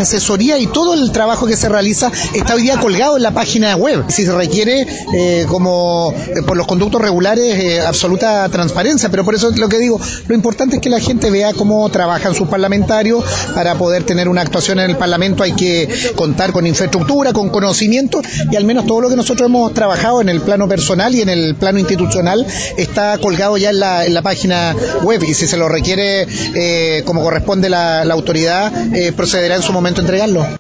asesoría y todo el trabajo que se realiza está hoy día colgado en la página web. Si se requiere, como por los conductos regulares, absoluta transparencia, pero por eso es lo que digo, lo importante es que la gente vea cómo trabajan sus parlamentarios. Para poder tener una actuación en el Parlamento hay que contar con infraestructura, con conocimiento, y al menos todo lo que nosotros hemos trabajado en el plano personal y en el plano institucional está colgado ya en la página web, y si se lo requiere como corresponde la autoridad, procederá en su momento a entregarlo.